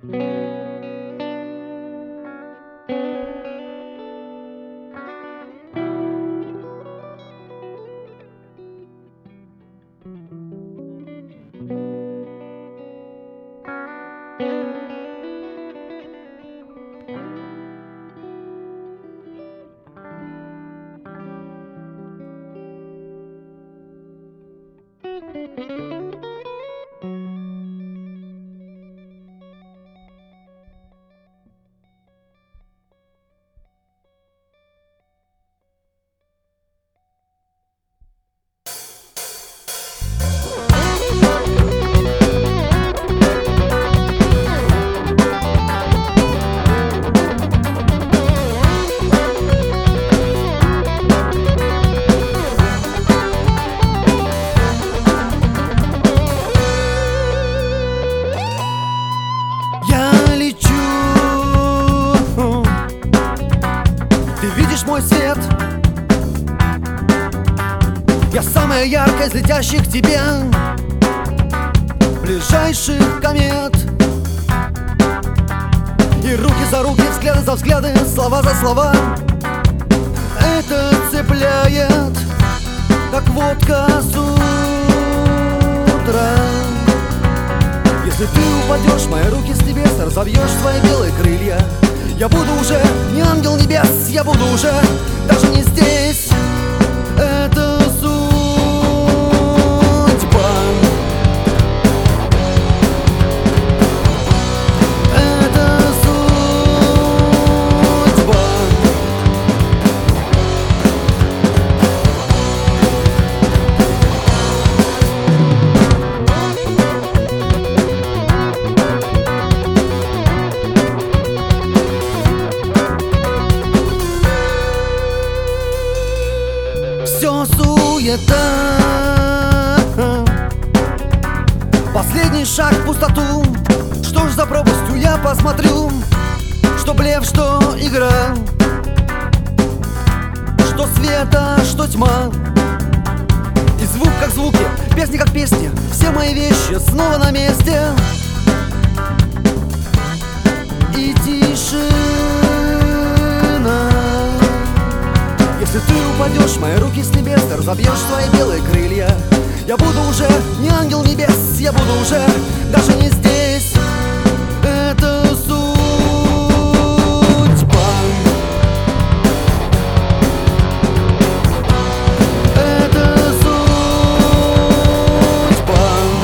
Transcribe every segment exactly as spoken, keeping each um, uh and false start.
Мой свет, я самая яркая из летящих к тебе ближайших комет. И руки за руки, взгляды за взгляды, слова за слова. Это цепляет, как водка с утра. Если ты упадешь, мои руки с небес, разовьешь свои белые крылья. Я буду уже не ангел небес, я буду уже даже не здесь. Это судьба. Это судьба. Все суета, последний шаг в пустоту. Что ж за пропастью я посмотрю, что блеф, что игра, что света, что тьма. И звук как звуки, песни как песни, все мои вещи снова на месте. И тишина. Если ты упадешь, мои руки с небес, ты разобьешь свои белые крылья. Я буду уже не ангел небес, я буду уже даже не здесь. Это судьба. Это судьба.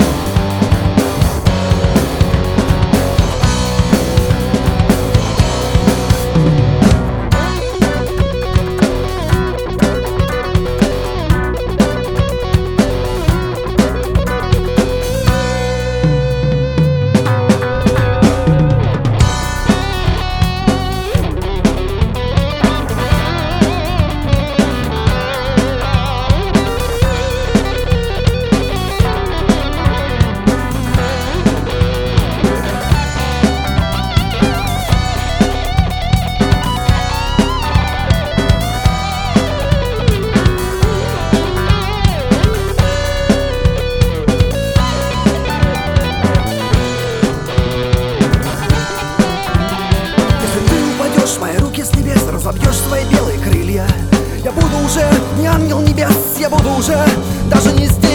Мои руки с небес, разобьешь свои белые крылья. Я буду уже не ангел небес, я буду уже даже не здесь.